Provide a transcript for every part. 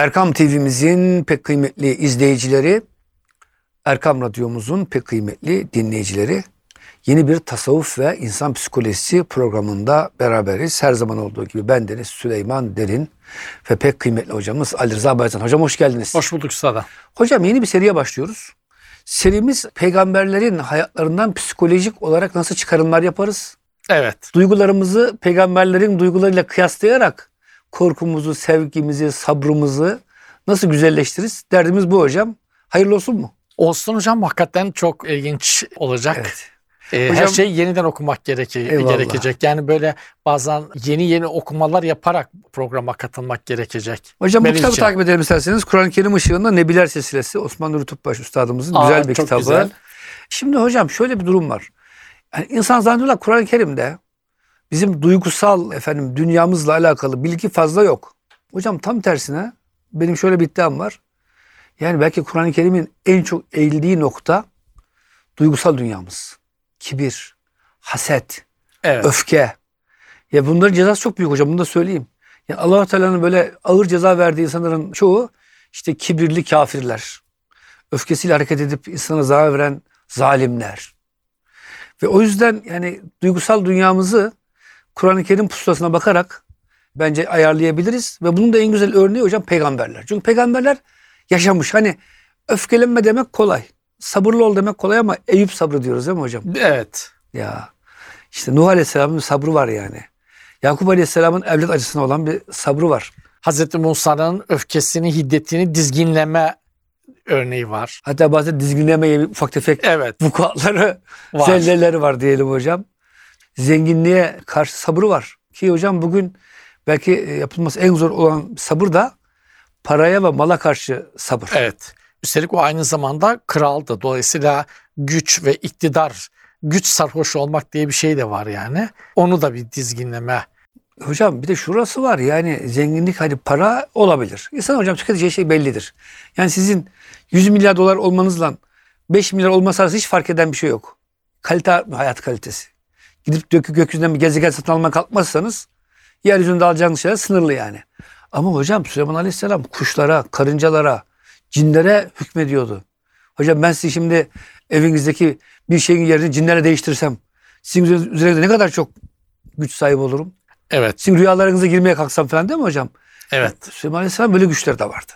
Erkam TV'mizin pek kıymetli izleyicileri, Erkam Radyomuzun pek kıymetli dinleyicileri, yeni bir tasavvuf ve insan psikolojisi programında beraberiz. Her zaman olduğu gibi bendeniz Süleyman Derin ve pek kıymetli hocamız Ali Rıza Bayezid. Hocam hoş geldiniz. Hoş bulduk üstadım. Hocam yeni bir seriye başlıyoruz. Serimiz peygamberlerin hayatlarından psikolojik olarak nasıl çıkarımlar yaparız? Evet. Duygularımızı peygamberlerin duygularıyla kıyaslayarak korkumuzu, sevgimizi, sabrımızı nasıl güzelleştiririz? Derdimiz bu hocam. Hayırlı olsun mu? Olsun hocam, hakikaten çok ilginç olacak. Evet. Her Hocam, şeyi yeniden okumak gerekecek. Yani böyle bazen yeni okumalar yaparak programa katılmak gerekecek. Hocam bu kitabı için. takip edelim isterseniz. Kur'an-ı Kerim ışığında Nebiler Silsilesi, Osman Nuri Topbaş Üstadımızın güzel bir çok kitabı. güzel. Şimdi hocam şöyle bir durum var. Yani insan zannediyorlar Kur'an-ı Kerim'de bizim duygusal dünyamızla alakalı bilgi fazla yok. Hocam tam tersine benim şöyle bir iddiam var. Yani belki Kur'an-ı Kerim'in en çok eğildiği nokta duygusal dünyamız. Kibir, haset, Evet. öfke. Ya bunların cezası çok büyük hocam, bunu da söyleyeyim. Yani Allah-u Teala'nın böyle ağır ceza verdiği insanların çoğu işte kibirli kafirler. Öfkesiyle hareket edip insana zarar veren zalimler. Ve o yüzden yani duygusal dünyamızı Kur'an-ı Kerim pusulasına bakarak bence ayarlayabiliriz. Ve bunun da en güzel örneği hocam peygamberler. Çünkü peygamberler yaşamış. Hani öfkelenme demek kolay. Sabırlı ol demek kolay ama Eyüp sabrı diyoruz değil mi hocam? Evet. Ya işte Nuh Aleyhisselam'ın sabrı var yani. Yakup Aleyhisselam'ın evlat acısına olan bir sabrı var. Hazreti Musa'nın öfkesini, hiddetini dizginleme örneği var. Hatta bazen dizginlemeye ufak tefek Evet. vukuatları, Var. zelleleri var diyelim hocam. Zenginliğe karşı sabrı var. Ki hocam bugün belki yapılması en zor olan sabır da paraya ve mala karşı sabır. Evet. Üstelik o aynı zamanda kraldı. Dolayısıyla güç ve iktidar, güç sarhoş olmak diye bir şey de var yani. Onu da bir dizginleme. Hocam bir de şurası var yani zenginlik hadi para olabilir. İnsan hocam tüketeceği şey bellidir. Yani sizin 100 milyar dolar olmanızla 5 milyar olması arasında hiç fark eden bir şey yok. Kalite, hayat kalitesi. Gidip gökyüzünden bir gezegen satın almaya kalkmazsanız yeryüzünde alacağınız şeyler sınırlı yani. Ama hocam Süleyman Aleyhisselam kuşlara, karıncalara, cinlere hükmediyordu. Hocam ben sizi şimdi evinizdeki bir şeyin yerini cinlerle değiştirsem sizin üzerinde ne kadar çok güç sahibi olurum. Evet. Sizin rüyalarınıza girmeye kalksam falan değil mi hocam? Evet. Süleyman Aleyhisselam böyle güçleri de vardı.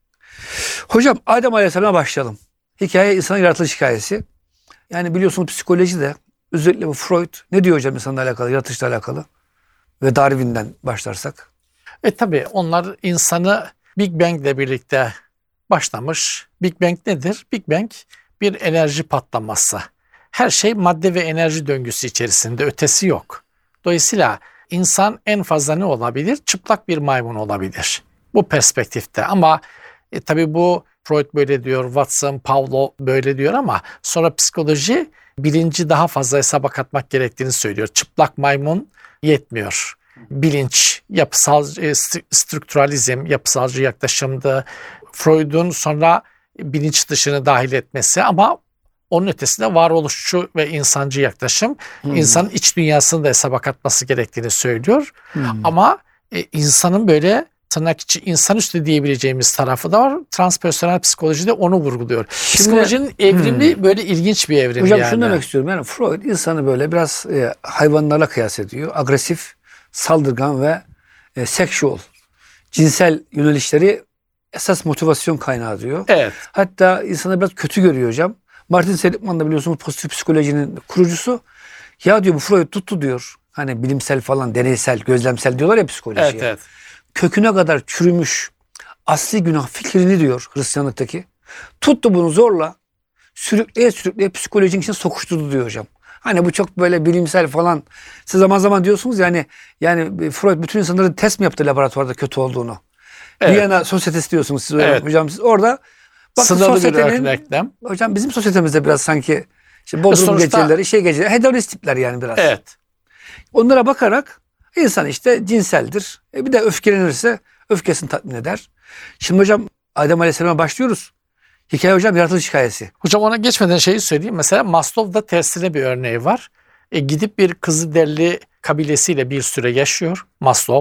Hocam Adem Aleyhisselam'a başlayalım. Hikaye insanın yaratılış hikayesi. Yani biliyorsunuz psikolojide özellikle bu Freud ne diyor hocam insanla alakalı, yaratılışla alakalı? Ve Darwin'den başlarsak. Tabii onlar insanı Big Bang ile birlikte başlamış. Big Bang nedir? Big Bang bir enerji patlaması. Her şey madde ve enerji döngüsü içerisinde, ötesi yok. Dolayısıyla insan en fazla ne olabilir? Çıplak bir maymun olabilir. Bu perspektifte ama tabii bu Freud böyle diyor, Watson, Pavlov böyle diyor ama sonra psikoloji bilinci daha fazla hesaba katmak gerektiğini söylüyor. Çıplak maymun yetmiyor. Bilinç, yapısal strukturalizm, yapısalcı yaklaşımdı. Freud'un sonra bilinç dışını dahil etmesi ama onun ötesinde varoluşçu ve insancı yaklaşım insanın iç dünyasını da hesaba katması gerektiğini söylüyor. Ama insanın böyle tırnak içi insanüstü diyebileceğimiz tarafı da var. Transpersonel psikolojide onu vurguluyor. Psikolojinin evrimi böyle ilginç bir evrim hocam yani. şunu demek istiyorum. Yani Freud insanı böyle biraz hayvanlarla kıyas ediyor. Agresif, saldırgan ve sexual, cinsel yönelişleri esas motivasyon kaynağı diyor. Evet. Hatta insanı biraz kötü görüyor hocam. Martin Seligman da biliyorsunuz pozitif psikolojinin kurucusu. Ya diyor bu Freud tuttu diyor. Hani bilimsel falan, deneysel, gözlemsel diyorlar ya psikolojiye. Evet, evet. Köküne kadar çürümüş asli günah fikrini diyor Hristiyanlıktaki. Tuttu bunu zorla sürükleye psikolojinin içine sokuşturdu diyor hocam. Hani bu çok böyle bilimsel falan. Siz zaman zaman diyorsunuz yani Freud bütün insanları test mi yaptı laboratuvarda kötü olduğunu? Evet. Viyana sosyetesi diyorsunuz siz Evet. hocam. Siz orada Sınırlı bir örneklem. Hocam bizim sosyetemizde biraz sanki işte Bodrum Sonuçta, geceleri, hedonist tipler yani biraz. Evet. Onlara bakarak insan işte cinseldir. Bir de öfkelenirse öfkesini tatmin eder. Şimdi hocam Adem Aleyhisselam'a başlıyoruz. Hikaye hocam yaratılış hikayesi. Hocam ona geçmeden şeyi söyleyeyim. Mesela Maslow'da tersine bir örneği var. Gidip bir Kızılderili kabilesiyle bir süre yaşıyor Maslow.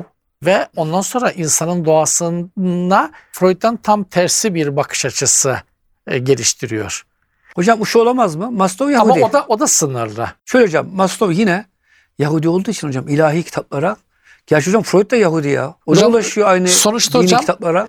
Ve ondan sonra insanın doğasına Freud'dan tam tersi bir bakış açısı geliştiriyor. Hocam bu şu olamaz mı? Maslow Yahudi. Ama o da sınırlı. Şöyle hocam, Maslow yine Yahudi olduğu için hocam ilahi kitaplara, gerçi hocam Freud da Yahudi ya. O da ulaşıyor aynı sonuçta dini hocam, kitaplara.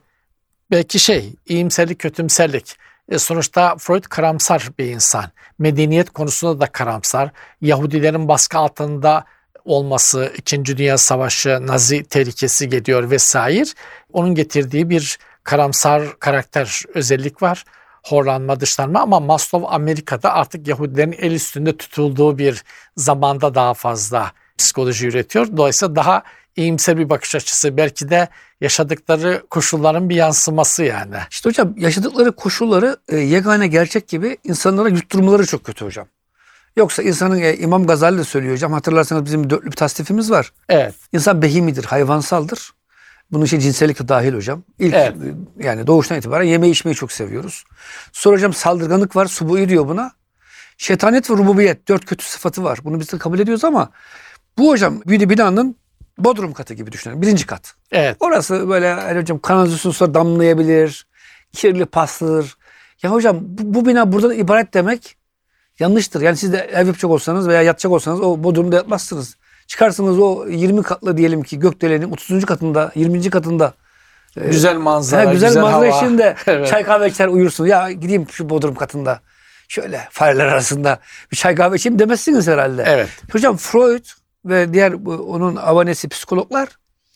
Belki iyimserlik, kötümserlik. Sonuçta Freud karamsar bir insan. Medeniyet konusunda da karamsar. Yahudilerin baskı altında olması, 2. Dünya Savaşı, Nazi tehlikesi geliyor vesaire. Onun getirdiği bir karamsar karakter özellik var. Horlanma, dışlanma, ama Maslow Amerika'da artık Yahudilerin el üstünde tutulduğu bir zamanda daha fazla psikoloji üretiyor. Dolayısıyla daha iyimser bir bakış açısı. Belki de yaşadıkları koşulların bir yansıması yani. İşte hocam yaşadıkları koşulları yegane gerçek gibi insanlara yutturmaları çok kötü hocam. Yoksa insanın İmam Gazali de söylüyor hocam, hatırlarsanız bizim dörtlü bir tasnifimiz var. Evet. İnsan behimidir, hayvansaldır. Bunun için cinsellik de dahil hocam. İlk Evet. yani doğuştan itibaren yemeği içmeyi çok seviyoruz. Sonra hocam saldırganlık var, subui diyor buna. Şeytaniyet ve rububiyet, 4 kötü sıfatı var. Bunu biz de kabul ediyoruz ama bu hocam bir binanın bodrum katı gibi düşünün. 1. kat. Evet. Orası böyle yani hocam kanalizasyon suları damlayabilir. Kirli paslıdır. Ya hocam bu bina buradan ibaret demek yanlıştır. Yani siz de ev yapacak olsanız veya yatacak olsanız o bodrumda yatmazsınız. Çıkarsınız o 20 katlı diyelim ki gökdelenin 30. katında, 20. katında. Güzel manzara, güzel manzara hava. içinde Evet. çay kahve içer uyursun. Ya gideyim şu bodrum katında şöyle fareler arasında bir çay kahve içeyim demezsiniz herhalde. Evet. Hocam Freud ve diğer onun avanesi psikologlar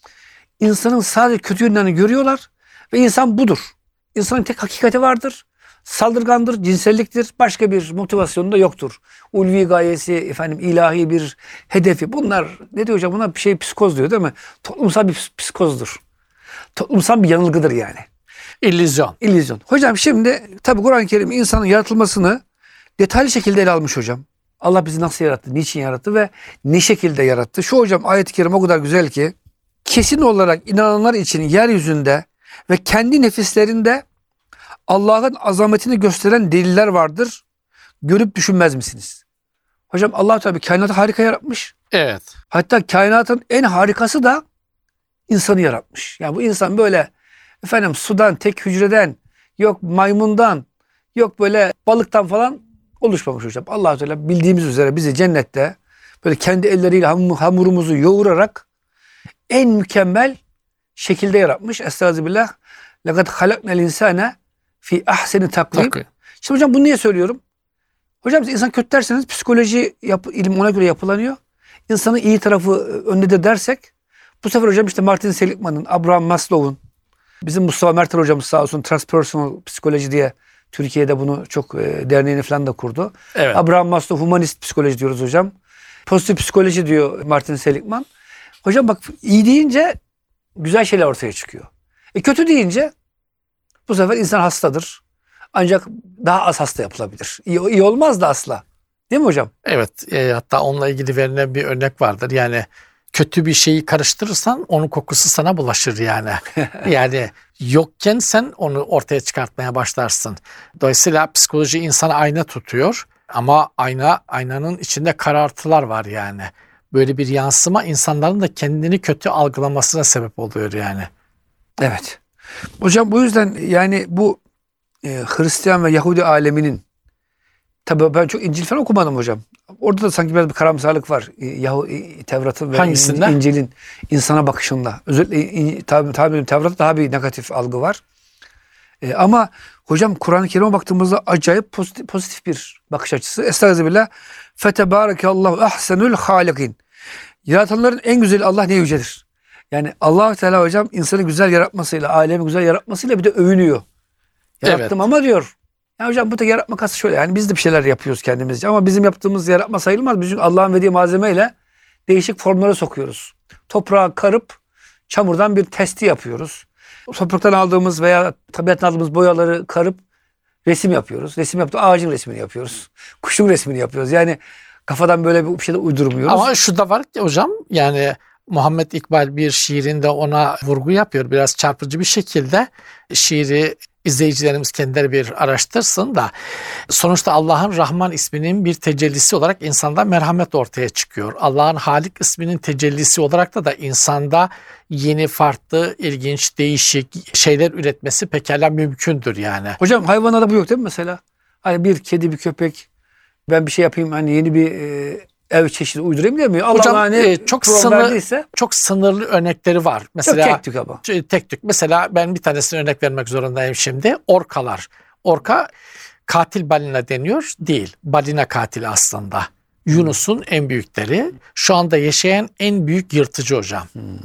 insanın sadece kötü yönlerini görüyorlar ve insan budur. İnsanın tek hakikati vardır. Saldırgandır, cinselliktir. Başka bir motivasyonu da yoktur. Ulvi gayesi, ilahi bir hedefi. Bunlar ne diyor hocam? Bunlar bir şey psikoz diyor değil mi? Toplumsal bir psikozdur. Toplumsal bir yanılgıdır yani. İllüzyon. İllüzyon. Hocam şimdi tabi Kur'an-ı Kerim insanın yaratılmasını detaylı şekilde ele almış hocam. Allah bizi nasıl yarattı, niçin yarattı ve ne şekilde yarattı? Şu hocam ayet-i kerime o kadar güzel ki kesin olarak inananlar için yeryüzünde ve kendi nefislerinde Allah'ın azametini gösteren deliller vardır. Görüp düşünmez misiniz? Hocam Allah tabi kainatı harika yaratmış. Evet. Hatta kainatın en harikası da insanı yaratmış. Yani bu insan böyle sudan, tek hücreden, yok maymundan, yok böyle balıktan falan oluşmamış hocam. Allah Teala bildiğimiz üzere bizi cennette böyle kendi elleriyle hamurumuzu yoğurarak en mükemmel şekilde yaratmış. Estağfirullah. Lekad halaknel insane fi ahseni takvim. Şimdi hocam bunu niye söylüyorum? Hocam siz insan kötü derseniz psikoloji ilim ona göre yapılanıyor. İnsanın iyi tarafı önde de dersek bu sefer hocam işte Martin Seligman'ın, Abraham Maslow'un, bizim Mustafa Mertel hocamız sağ olsun transpersonal psikoloji diye Türkiye'de bunu çok derneğini falan da kurdu. Evet. Abraham Maslow humanist psikoloji diyoruz hocam. Pozitif psikoloji diyor Martin Seligman. Hocam bak iyi deyince güzel şeyler ortaya çıkıyor. Kötü deyince bu sefer insan hastadır. Ancak daha az hasta yapılabilir. İyi olmaz da asla. Değil mi hocam? Evet. Hatta onunla ilgili verilen bir örnek vardır. Yani kötü bir şeyi karıştırırsan onun kokusu sana bulaşır yani. Yani yokken sen onu ortaya çıkartmaya başlarsın. Dolayısıyla psikoloji insanı ayna tutuyor ama aynanın içinde karartılar var yani. Böyle bir yansıma insanların da kendini kötü algılamasına sebep oluyor yani. Evet. Hocam bu yüzden yani bu Hristiyan ve Yahudi aleminin, tabii ben çok İncil falan okumadım hocam. Orada da sanki biraz bir karamsarlık var. Tevrat'ın ve İncil'in insana bakışında. Özellikle tabii Tevrat'ta daha bir negatif algı var. Ama hocam Kur'an-ı Kerim'e baktığımızda acayip pozitif bir bakış açısı. Estağfirullah. Fetebârekeallahu ahsenul hâlikin. Yaratanların en güzeli Allah ne yücedir. Yani Allah Teala hocam insanı güzel yaratmasıyla, alemi güzel yaratmasıyla bir de övünüyor. Yarattım ama diyor. Ya hocam bu da yaratma kası şöyle. Yani biz de bir şeyler yapıyoruz kendimizce ama bizim yaptığımız yaratma sayılmaz. Biz Allah'ın verdiği malzemeyle değişik formlara sokuyoruz. Toprağı karıp çamurdan bir testi yapıyoruz. Topraktan aldığımız veya tabiattan aldığımız boyaları karıp resim yapıyoruz. Resim yaptığı ağacın resmini yapıyoruz. Kuşun resmini yapıyoruz. Yani kafadan böyle bir şeyler uydurmuyoruz. Ama şu da var ki hocam yani Muhammed İkbal bir şiirinde ona vurgu yapıyor. Biraz çarpıcı bir şekilde şiiri izleyicilerimiz kendileri bir araştırsın da sonuçta Allah'ın Rahman isminin bir tecellisi olarak insanda merhamet ortaya çıkıyor. Allah'ın Halik isminin tecellisi olarak da insanda yeni, farklı, ilginç, değişik şeyler üretmesi pekala mümkündür yani. Hocam hayvanlarda bu yok değil mi mesela? Hani bir kedi, bir köpek, ben bir şey yapayım, hani yeni bir ev çeşidi uydurayım demiyor. Hocam Allah hani çok sınırlı örnekleri var. Mesela çok tek tük ama. Tek tük. Mesela ben bir tanesini örnek vermek zorundayım şimdi. Orkalar. Orka katil balina deniyor. Değil. Balina katili aslında. Yunus'un en büyükleri. Şu anda yaşayan en büyük yırtıcı hocam.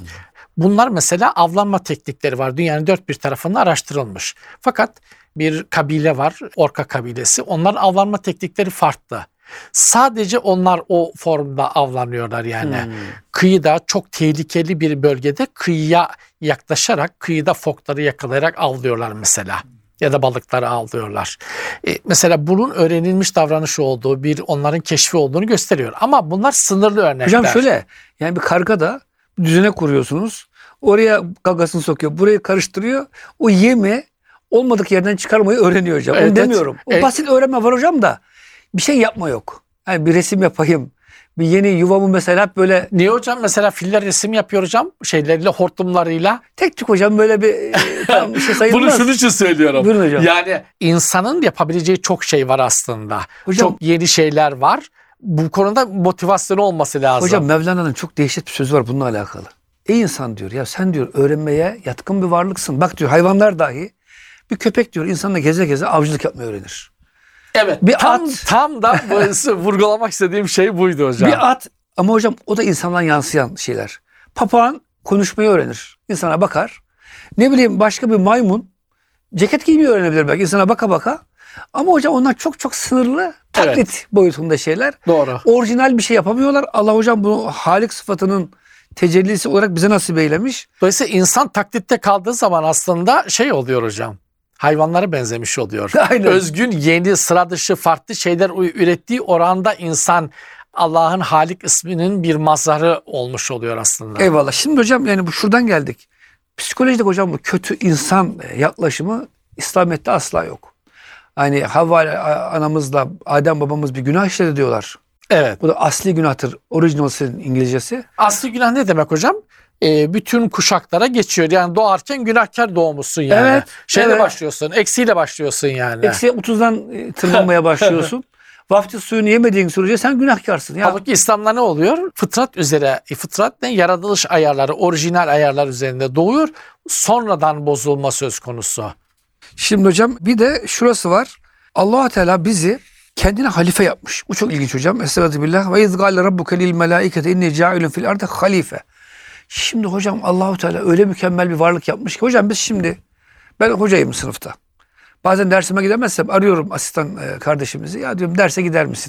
Bunlar mesela avlanma teknikleri var. Dünyanın dört bir tarafında araştırılmış. Fakat bir kabile var. Orka kabilesi. Onların avlanma teknikleri farklı. Sadece onlar o formda avlanıyorlar yani. Kıyıda çok tehlikeli bir bölgede kıyıya yaklaşarak kıyıda fokları yakalayarak avlıyorlar mesela. Ya da balıkları avlıyorlar. Mesela bunun öğrenilmiş davranış olduğu, bir onların keşfi olduğunu gösteriyor. Ama bunlar sınırlı örnekler. Hocam şöyle, yani bir kargada düzene kuruyorsunuz. Oraya gagasını sokuyor, burayı karıştırıyor. O yemi olmadık yerden çıkarmayı öğreniyor hocam. Evet, Onu demiyorum. O evet. basit öğrenme var hocam da bir şey yapma yok. Yani bir resim yapayım. Bir yeni yuvamı mesela hep böyle... Niye hocam? Mesela filler resim yapıyor hocam. Şeyleriyle, hortumlarıyla. Tek tük hocam böyle bir tam bir şey sayılmaz. Bunu şunun için söylüyorum. Buyurun hocam. Yani insanın yapabileceği çok şey var aslında. Hocam, çok yeni şeyler var. Bu konuda motivasyonu olması lazım. hocam Mevlana'nın çok değişik bir sözü var bununla alakalı. Ey insan diyor, ya sen diyor öğrenmeye yatkın bir varlıksın. Bak diyor, hayvanlar dahi, bir köpek diyor insanla geze geze avcılık yapmayı öğrenir. Evet. Bir tam da vurgulamak istediğim şey buydu hocam. Bir at, ama hocam o da insandan yansıyan şeyler. Papağan konuşmayı öğrenir. İnsana bakar. Ne bileyim, başka bir maymun ceket giymeyi öğrenebilir belki insana baka baka. Ama hocam onlar çok çok sınırlı, taklit boyutunda şeyler. Doğru. Orijinal bir şey yapamıyorlar. Allah hocam bunu Halik sıfatının tecellisi olarak bize nasip eylemiş. Dolayısıyla insan taklitte kaldığı zaman aslında şey oluyor hocam. Hayvanlara benzemiş oluyor. Aynen. Özgün, yeni, sıra dışı, farklı şeyler ürettiği oranda insan Allah'ın Halik isminin bir mazharı olmuş oluyor aslında. Eyvallah. Şimdi hocam yani bu şuradan geldik. Psikolojide hocam bu kötü insan yaklaşımı İslamiyet'te asla yok. Hani Havva anamızla Adem babamız bir günah işledi diyorlar. Evet. Bu da asli günahtır. Original sin İngilizcesi. Asli günah ne demek hocam? Bütün kuşaklara geçiyor. Yani doğarken günahkar doğmuşsun yani. Evet. Şeyle başlıyorsun. Eksiyle başlıyorsun yani. Eksi 30'dan tırmanmaya başlıyorsun. Vaftiz suyunu yemediğin sürece sen günahkarsın. Ya. Halbuki İslam'da ne oluyor? Fıtrat üzere, fıtrat ne? Yaratılış ayarları, orijinal ayarlar üzerinde doğuyor. Sonradan bozulma söz konusu. Şimdi hocam bir de şurası var. Allah Teala bizi kendine halife yapmış. Bu çok ilginç hocam. Estağfirullah. Ve izgâle rabbuke lil melâikete inni câilun fil ardı halife. Şimdi hocam Allahu Teala öyle mükemmel bir varlık yapmış ki hocam biz şimdi, ben hocayım sınıfta. Bazen dersime gidemezsem arıyorum asistan kardeşimizi. Ya diyorum, derse gider misin?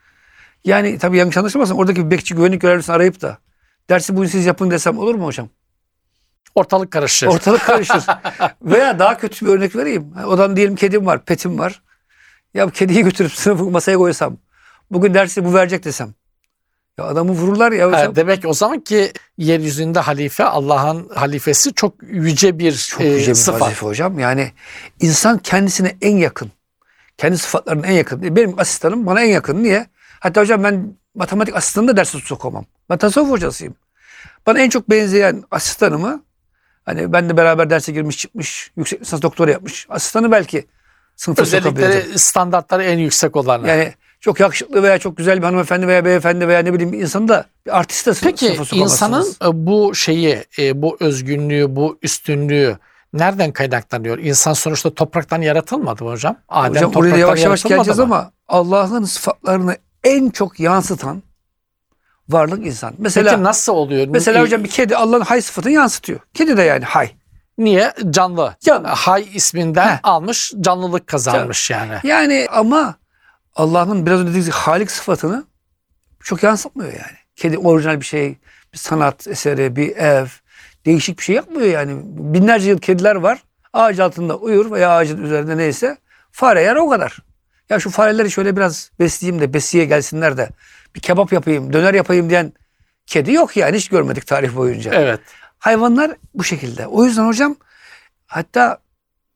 Yani tabii yanlış anlaşılmasın, oradaki bir bekçi güvenlik görevlisini arayıp da dersi bugün siz yapın desem olur mu hocam? Ortalık karışır. Ortalık karışır. Veya daha kötü bir örnek vereyim. Odan diyelim kedim var, petim var. Ya kediyi götürüp sınıfı masaya koysam, bugün dersi bu verecek desem. Ya adamı vururlar ya hocam. Demek o zaman ki yeryüzünde halife, Allah'ın halifesi çok yüce bir Çok yüce bir sıfat. vazife hocam. Yani insan kendisine en yakın. Kendi sıfatlarına en yakın. Benim asistanım bana en yakın. Niye? Hatta hocam ben matematik asistanını da derse sokamam. Ben tasavvuf hocasıyım. Bana en çok benzeyen asistanımı, hani ben de beraber derse girmiş çıkmış, yüksek lisans doktora yapmış asistanı belki sınıfa sokabilirim. Özellikleri, standartları en yüksek olanlar. Yani çok yakışıklı veya çok güzel bir hanımefendi veya beyefendi veya ne bileyim bir insanı da, bir artist de Peki sınıfa sokamazsınız. insanın bu şeyi, bu özgünlüğü, bu üstünlüğü nereden kaynaklanıyor? İnsan sonuçta topraktan yaratılmadı mı hocam? Adem hocam oraya da topraktan yavaş yavaş yaratılmadı geleceğiz mı? ama Allah'ın sıfatlarını en çok yansıtan varlık insan. Mesela Peki nasıl oluyor? Mesela hocam bir kedi Allah'ın hay sıfatını yansıtıyor. Kedi de yani hay. Niye? Canlı. Canlı. Hay isminden almış, canlılık kazanmış yani. Yani ama Allah'ın biraz önce dediğiniz gibi Halik sıfatını çok yansıtmıyor yani. Kedi orijinal bir şey, bir sanat eseri, bir ev, değişik bir şey yapmıyor yani. Binlerce yıl kediler var. Ağaç altında uyur veya ağacın üzerinde neyse. Fare yer o kadar. Ya şu fareleri şöyle biraz besleyeyim de besiye gelsinler de bir kebap yapayım, döner yapayım diyen kedi yok yani, hiç görmedik tarih boyunca. Evet. Hayvanlar bu şekilde. O yüzden hocam hatta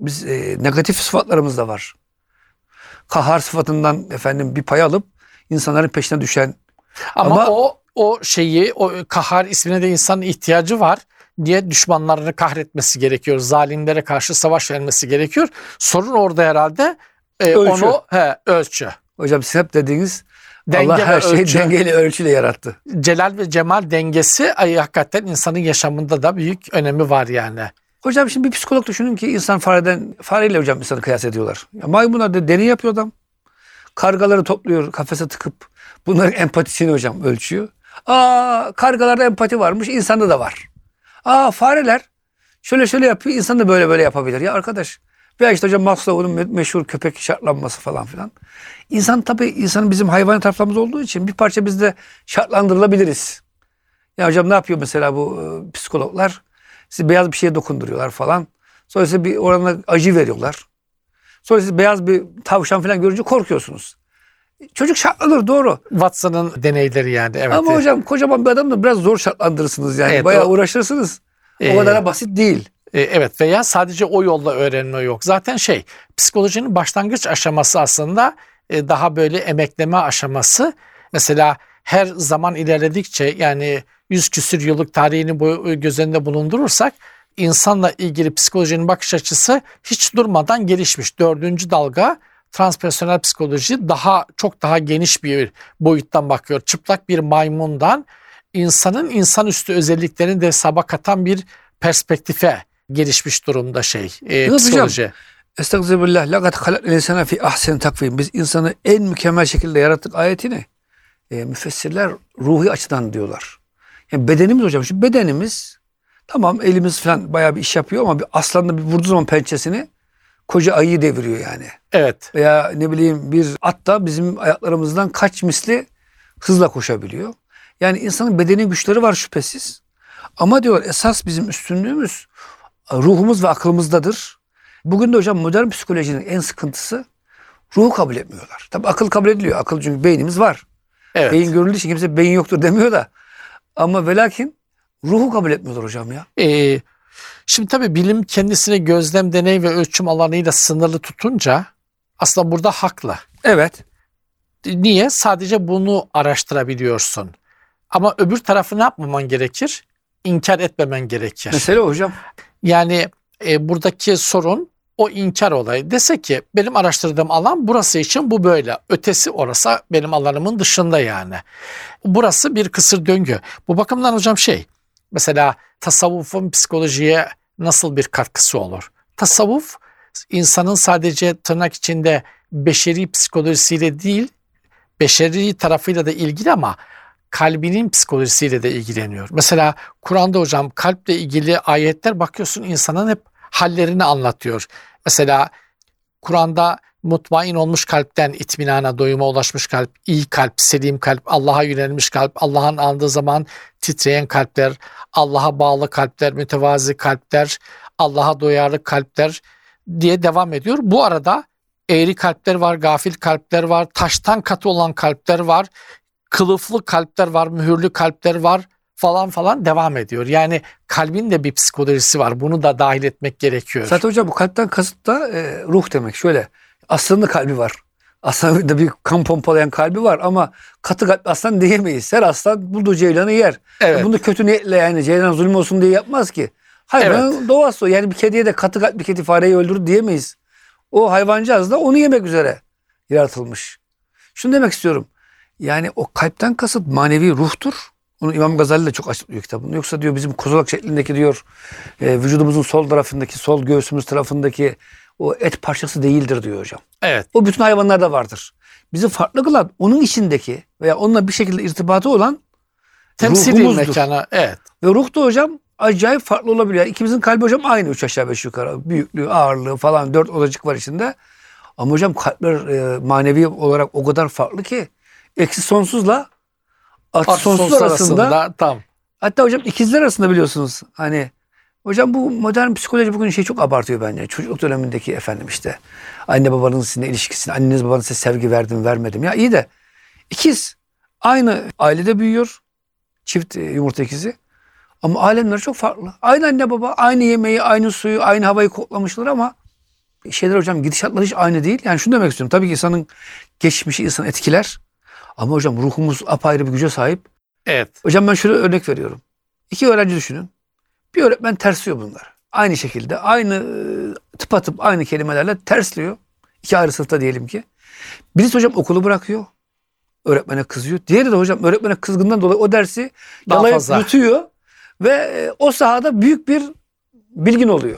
biz negatif sıfatlarımız da var. Kahhar sıfatından efendim bir pay alıp insanların peşine düşen. Ama o kahhar ismine de insanın ihtiyacı var diye düşmanlarını kahretmesi gerekiyor. Zalimlere karşı savaş vermesi gerekiyor. Sorun orada herhalde Ölçü. Ölçü. Hocam siz hep dediğiniz Denge Allah her ve şeyi ölçü. dengeyle ölçüyle yarattı. Celal ve cemal dengesi hakikaten insanın yaşamında da büyük önemi var yani. Hocam şimdi bir psikolog düşünün ki insan fareyle hocam insanı kıyas ediyorlar. Ya maymunlar da deney yapıyor adam. Kargaları topluyor kafese tıkıp bunların empatisini hocam ölçüyor. Kargalarda empati varmış, insanda da var. Fareler şöyle yapıyor, insan da böyle yapabilir. Ya arkadaş, veya işte hocam Maslow'un meşhur köpek şartlanması falan filan. İnsanın bizim hayvani taraflarımız olduğu için bir parça biz de şartlandırılabiliriz. Ya hocam ne yapıyor mesela bu psikologlar? Sizi beyaz bir şeye dokunduruyorlar falan. Sonra size bir oranda acı veriyorlar. Sonra siz beyaz bir tavşan falan görünce korkuyorsunuz. Çocuk şartlanır, doğru. Watson'ın deneyleri yani. Evet. Ama hocam kocaman bir adamla biraz zor şartlandırırsınız yani. Evet, bayağı uğraşırsınız. O kadar da basit değil. Evet, veya sadece o yolla öğrenme yok. Zaten psikolojinin başlangıç aşaması aslında daha böyle emekleme aşaması. Mesela her zaman ilerledikçe, yani 100 küsür yıllık tarihini göz önünde bulundurursak, insanla ilgili psikolojinin bakış açısı hiç durmadan gelişmiş. 4. dalga transpersonel psikoloji çok daha geniş bir boyuttan bakıyor. Çıplak bir maymundan insanın insanüstü özelliklerini de hesaba katan bir perspektife gelişmiş durumda psikoloji. Estağfirullah. Laqad halaknal insane fi ahseni takvim. Biz insanı en mükemmel şekilde yarattık ayetini. Müfessirler ruhi açıdan diyorlar. Yani bedenimiz hocam, şu bedenimiz tamam, elimiz falan bayağı bir iş yapıyor ama bir aslanla bir vurduğu zaman pençesini koca ayıyı deviriyor yani. Evet. Veya ne bileyim bir at da bizim ayaklarımızdan kaç misli hızla koşabiliyor. Yani insanın bedeni güçleri var şüphesiz. Ama diyor esas bizim üstünlüğümüz ruhumuz ve aklımızdadır. Bugün de hocam modern psikolojinin en sıkıntısı ruhu kabul etmiyorlar. Tabii akıl kabul ediliyor. Akıl, çünkü beynimiz var. Evet. Beyin görüldüğü için kimse beyin yoktur demiyor da. Ama ve lakin ruhu kabul etmiyorlar hocam ya. Şimdi tabii bilim kendisini gözlem, deney ve ölçüm alanıyla sınırlı tutunca aslında burada haklı. Evet. Niye? Sadece bunu araştırabiliyorsun. Ama öbür tarafı ne yapmaman gerekir? İnkar etmemen gerekir. Mesela hocam. Yani buradaki sorun o inkar olayı. Dese ki benim araştırdığım alan burası için bu böyle. Ötesi orası benim alanımın dışında yani. Burası bir kısır döngü. Bu bakımdan hocam mesela tasavvufun psikolojiye nasıl bir katkısı olur? Tasavvuf insanın sadece tırnak içinde beşeri psikolojisiyle değil, beşeri tarafıyla da ilgili ama kalbinin psikolojisiyle de ilgileniyor. Mesela Kur'an'da hocam kalple ilgili ayetler bakıyorsun insanın hep hallerini anlatıyor. Mesela Kur'an'da mutmain olmuş kalpten itminana, doyuma ulaşmış kalp, iyi kalp, selim kalp, Allah'a yönelmiş kalp, Allah'ın andığı zaman titreyen kalpler, Allah'a bağlı kalpler, mütevazi kalpler, Allah'a duyarlı kalpler diye devam ediyor. Bu arada eğri kalpler var, gafil kalpler var, taştan katı olan kalpler var, kılıflı kalpler var, mühürlü kalpler var falan devam ediyor. Yani kalbin de bir psikolojisi var. Bunu da dahil etmek gerekiyor. Zaten hocam bu kalpten kasıt da ruh demek. Şöyle, aslanın da kalbi var. Aslanın da bir kan pompalayan kalbi var ama katı kalpli aslan diyemeyiz. Her aslan bulduğu ceylanı yer. Evet. Bunu kötü niyetle, yani ceylan zulüm olsun diye yapmaz ki. Hayvanın doğası o. Yani bir kediye de katı kalpli kedi fareyi öldürür diyemeyiz. O hayvancağız da onu yemek üzere yaratılmış. Şunu demek istiyorum. Yani o kalpten kasıt manevi ruhtur. Onu İmam Gazali de çok açıklıyor kitabında. Yoksa diyor bizim kozalak şeklindeki diyor vücudumuzun sol tarafındaki, sol göğsümüz tarafındaki o et parçası değildir diyor hocam. Evet. O bütün hayvanlarda vardır. Bizi farklı kılan onun içindeki veya onunla bir şekilde irtibatı olan temsili ruhumuzdur. mekana. Evet. Ve ruh da hocam acayip farklı olabiliyor. İkimizin kalbi hocam aynı, 3 aşağı 5 yukarı. Büyüklüğü, ağırlığı falan 4 odacık var içinde. Ama hocam kalpler manevi olarak o kadar farklı ki eksi sonsuzla artı sonsuz arasında tam. Hatta hocam ikizler arasında biliyorsunuz. Hani hocam bu modern psikoloji bugün çok abartıyor bence. Çocukluk dönemindeki efendim işte anne babanın sizinle ilişkisini, anneniz babanız size sevgi verdim vermedim. Ya iyi de ikiz aynı ailede büyüyor. Çift yumurta ikizi. Ama alemler çok farklı. Aynı anne baba, aynı yemeği, aynı suyu, aynı havayı koklamışlar ama şeyler hocam, gidişatlar hiç aynı değil. Yani şunu demek istiyorum. Tabii ki insanın geçmişi insan etkiler. Ama hocam ruhumuz apayrı bir güce sahip. Evet. Hocam ben şöyle örnek veriyorum. 2 öğrenci düşünün. Bir öğretmen tersliyor bunları. Aynı şekilde, aynı tıpatıp aynı kelimelerle tersliyor. 2 ayrı sınıfta diyelim ki. Birisi hocam okulu bırakıyor. Öğretmene kızıyor. Diğeri de hocam öğretmene kızgından dolayı o dersi Daha yalayıp fazla yutuyor. Ve o sahada büyük bir bilgin oluyor.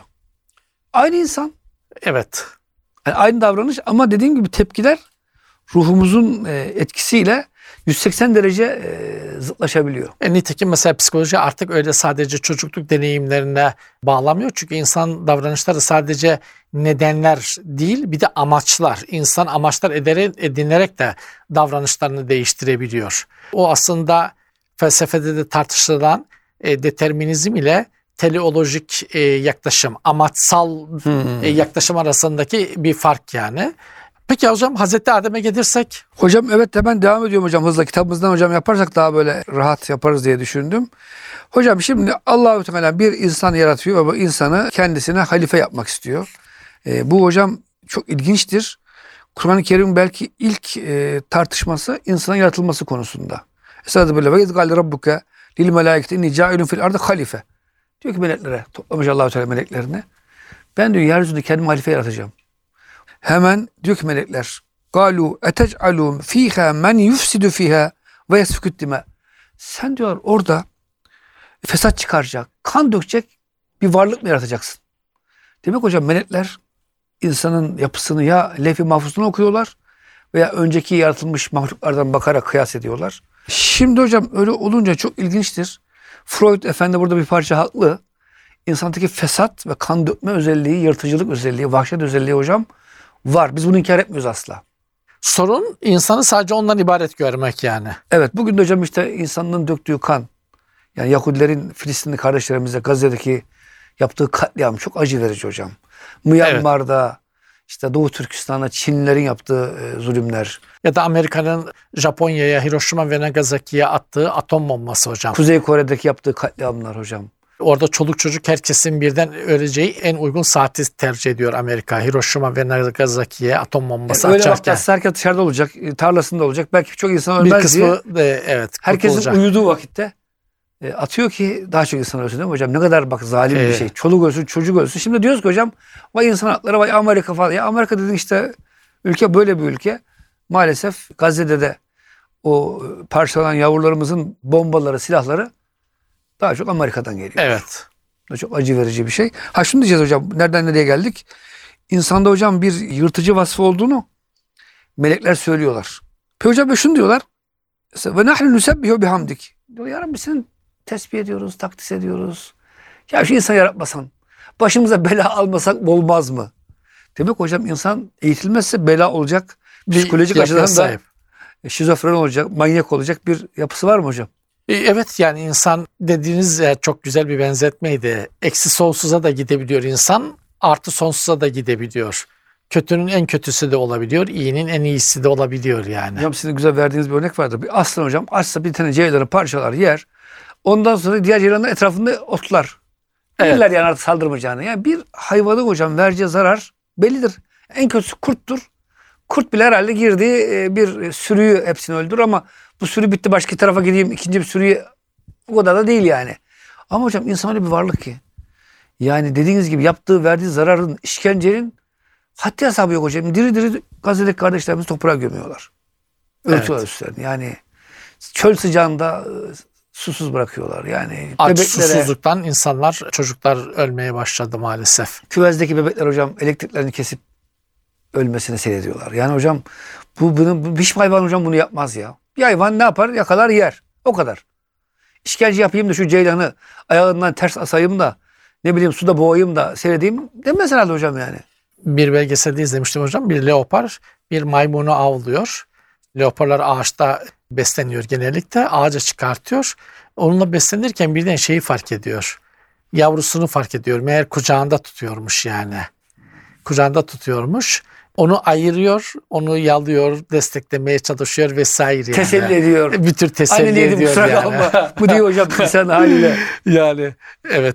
Aynı insan. Evet. Yani aynı davranış ama dediğim gibi tepkiler ruhumuzun etkisiyle 180 derece zıtlaşabiliyor. Nitekim mesela psikoloji artık öyle sadece çocukluk deneyimlerine bağlamıyor. Çünkü insan davranışları sadece nedenler değil, bir de amaçlar. İnsan amaçlar edinerek de davranışlarını değiştirebiliyor. O aslında felsefede de tartışılan determinizm ile teleolojik yaklaşım, amaçsal yaklaşım arasındaki bir fark yani. Peki hocam Hazreti Adem'e gelirsek? Hocam evet, de ben devam ediyorum hocam hızla. Kitabımızdan hocam yaparsak daha böyle rahat yaparız diye düşündüm. Hocam şimdi Allahu Teala bir insan yaratıyor ve bu insanı kendisine halife yapmak istiyor. Bu hocam çok ilginçtir. Kur'an-ı Kerim belki ilk tartışması insanın yaratılması konusunda. Esasında böyle ve izgâle rabbuke lil melâiketi inni câilun fil ardı halife. Diyor ki meleklere, toplamış Allahu Teala meleklerini. Ben diyor yeryüzünde kendimi halife yaratacağım. Hemen diyor ki melekler, galu etec'alû fîhâ men yufsidu fîhâ ve yesfikü't dimâ. Sen diyor orada fesat çıkaracak, kan dökecek bir varlık mı yaratacaksın? Demek hocam melekler insanın yapısını ya levh-i mahfuzunu okuyorlar veya önceki yaratılmış mahluklardan bakarak kıyas ediyorlar. Şimdi hocam öyle olunca çok ilginçtir. Freud efendi burada bir parça haklı. İnsandaki fesat ve kan dökme özelliği, yırtıcılık özelliği, vahşet özelliği hocam var. Biz bunu inkar etmiyoruz asla. Sorun insanı sadece ondan ibaret görmek yani. Evet, bugün de hocam işte insanlığın döktüğü kan, yani Yahudilerin Filistinli kardeşlerimize Gazze'deki yaptığı katliam çok acı verici hocam. Myanmar'da, işte Doğu Türkistan'da Çinlilerin yaptığı zulümler. Ya da Amerika'nın Japonya'ya, Hiroşima ve Nagasaki'ye attığı atom bombası hocam. Kuzey Kore'deki yaptığı katliamlar hocam. Orada çoluk çocuk herkesin birden öleceği en uygun saati tercih ediyor Amerika. Hiroşima ve Nagasaki'ye atom bombası Öyle açarken. vakti herkes dışarıda olacak, tarlasında olacak. Belki çok insan Bir ölmez diye. kısmı evet Herkesin kurtulacak. uyuduğu vakitte atıyor ki daha çok insan ölsün değil mi hocam? Ne kadar bak zalim bir şey. Çoluk ölsün, çocuk ölsün. Şimdi diyoruz ki hocam vay insan hakları, vay Amerika falan. Ya Amerika dediğin işte ülke böyle bir ülke. Maalesef Gazze'de de o parçalanan yavrularımızın bombaları, silahları daha çok Amerika'dan geliyor. Evet. Çok acı verici bir şey. Ha şunu diyeceğiz hocam. Nereden nereye geldik? İnsanda hocam bir yırtıcı vasfı olduğunu melekler söylüyorlar. Peki hocam şunu diyorlar. Ve nahnu nusebbihu bihamdik. Diyor ya Rabbi seni tesbih ediyoruz, takdis ediyoruz. Ya şu insanı yaratmasan, başımıza bela almasak olmaz mı? Demek hocam insan eğitilmezse bela olacak. Psikolojik açıdan da şizofren olacak, manyak olacak bir yapısı var mı hocam? Evet yani insan dediğiniz çok güzel bir benzetmeydi. Eksi sonsuza da gidebiliyor insan, artı sonsuza da gidebiliyor. Kötünün en kötüsü de olabiliyor, iyinin en iyisi de olabiliyor yani. Hocam sizin güzel verdiğiniz bir örnek vardı. Bir aslan hocam açsa bir tane ceylanı parçalar yer. Ondan sonra diğer ceylanlar etrafında otlar. Evet. Bilirler yani artık saldırmayacağını. Yani bir hayvanı hocam vereceği zarar bellidir. En kötüsü kurttur. Kurt bile herhalde girdiği bir sürüyü hepsini öldürür ama bu sürü bitti başka tarafa gideyim ikinci bir sürüyü, o kadar da değil yani. Ama hocam insan öyle bir varlık ki. Yani dediğiniz gibi yaptığı verdiği zararın, işkencenin haddi hesabı yok hocam. Diri diri Gazze'deki kardeşlerimizi toprağa gömüyorlar. Örtüyorlar üstlerini. Yani çöl sıcağında susuz bırakıyorlar. Yani Aç bebeklere, susuzluktan insanlar, çocuklar ölmeye başladı maalesef. küvezdeki bebekler hocam elektriklerini kesip ölmesini seyrediyorlar. Yani hocam bu hiçbir hayvan hocam bunu yapmaz ya. Bir hayvan ne yapar? Yakalar yer. O kadar. İşkence yapayım da şu ceylanı ayağından ters asayım da ne bileyim suda boğayım da seyredeyim demez herhalde hocam yani. Bir belgeselde izlemiştim hocam. Bir leopar bir maymunu avlıyor. Leoparlar ağaçta besleniyor genellikle. Ağaca çıkartıyor. Onunla beslenirken birden şeyi fark ediyor. Yavrusunu fark ediyor. Meğer kucağında tutuyormuş yani. Kucağında tutuyormuş. Onu ayırıyor, onu yalıyor, desteklemeye çalışıyor vesaire yani. Teselli ediyor. Bir tür teselli Anneliğim ediyor kusura yani. kalma. Bu diyor hocam insan haliyle. Yani evet.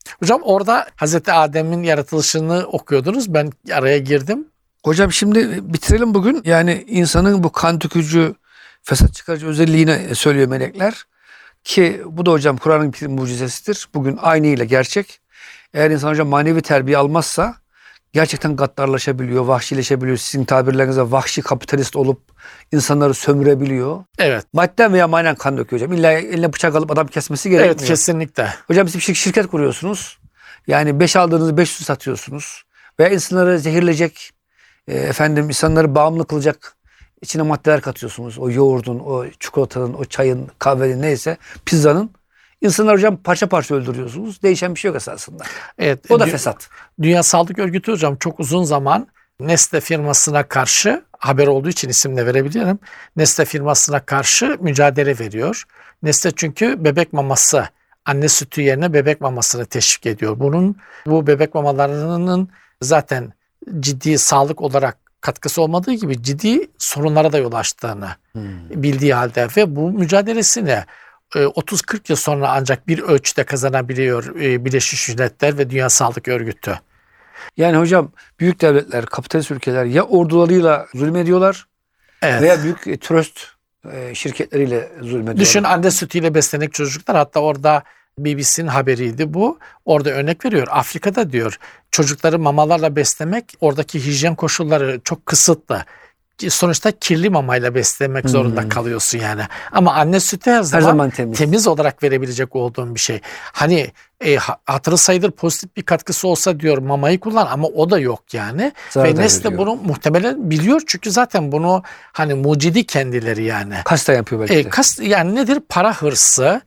Hocam orada Hazreti Adem'in yaratılışını okuyordunuz. Ben araya girdim. Hocam şimdi bitirelim bugün. Yani insanın bu kan tükürücü, fesat çıkarıcı özelliğini söylüyor melekler. Ki bu da hocam Kur'an'ın bir mucizesidir. Bugün aynıyla gerçek. Eğer insan hocam manevi terbiye almazsa gerçekten gaddarlaşabiliyor, vahşileşebiliyor. Sizin tabirlerinizde vahşi kapitalist olup insanları sömürebiliyor. Evet. Madden veya manen kan döküyor hocam. İlla eline bıçak alıp adam kesmesi gerekmiyor. Evet, kesinlikle. Hocam siz bir şirket kuruyorsunuz. Yani 5 aldığınızı 500 satıyorsunuz. Veya insanları zehirleyecek, insanları bağımlı kılacak içine maddeler katıyorsunuz. O yoğurdun, o çikolatanın, o çayın, kahvenin neyse, pizzanın. İnsanları hocam parça parça öldürüyorsunuz. Değişen bir şey yok esasında. Evet. O da fesat. Dünya Sağlık Örgütü hocam çok uzun zaman Nestle firmasına karşı, haber olduğu için isim de verebilirim, Nestle firmasına karşı mücadele veriyor. Nestle çünkü bebek maması, anne sütü yerine bebek mamasını teşvik ediyor. Bu bebek mamalarının zaten ciddi sağlık olarak katkısı olmadığı gibi ciddi sorunlara da yol açtığını bildiği halde ve bu mücadelesini 30-40 yıl sonra ancak bir ölçüde kazanabiliyor Birleşmiş Milletler ve Dünya Sağlık Örgütü. Yani hocam büyük devletler, kapitalist ülkeler ya ordularıyla zulmediyorlar, Evet. veya büyük tröst şirketleriyle zulmediyorlar. Düşün, anne sütüyle beslenen çocuklar, hatta orada BBC'nin haberiydi bu. Orada örnek veriyor. Afrika'da diyor çocukları mamalarla beslemek, oradaki hijyen koşulları çok kısıtlı. Sonuçta kirli mamayla beslemek zorunda kalıyorsun yani. Ama anne sütü her zaman temiz olarak verebilecek olduğun bir şey. Hani hatırı sayılır pozitif bir katkısı olsa diyor mamayı kullan, ama o da yok yani. Zarar ve Nestle bunu muhtemelen biliyor çünkü zaten bunu hani mucidi kendileri yani. Kasten yapıyor belki de. Yani nedir? Para hırsı.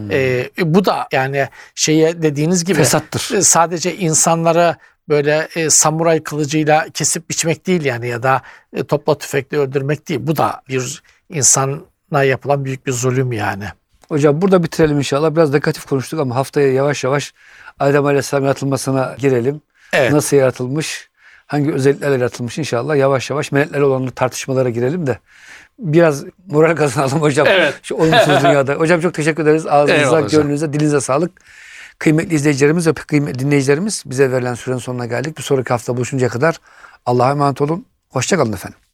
Bu da yani dediğiniz gibi fesattır. Sadece insanlara böyle samuray kılıcıyla kesip biçmek değil yani, ya da topla tüfekle öldürmek değil. Bu da bir insana yapılan büyük bir zulüm yani. Hocam burada bitirelim inşallah. Biraz negatif konuştuk ama haftaya yavaş yavaş Adem Aleyhisselam yaratılmasına girelim. Evet. Nasıl yaratılmış, hangi özelliklerle yaratılmış, inşallah yavaş yavaş meleklerle olan tartışmalara girelim de biraz moral kazanalım hocam. Evet. Şu olumsuz dünyada. Hocam çok teşekkür ederiz. Ağzınıza, gönlünüze, dilinize sağlık. Kıymetli izleyicilerimiz ve kıymetli dinleyicilerimiz, bize verilen sürenin sonuna geldik. Bir sonraki hafta buluşuncaya kadar Allah'a emanet olun. Hoşça kalın efendim.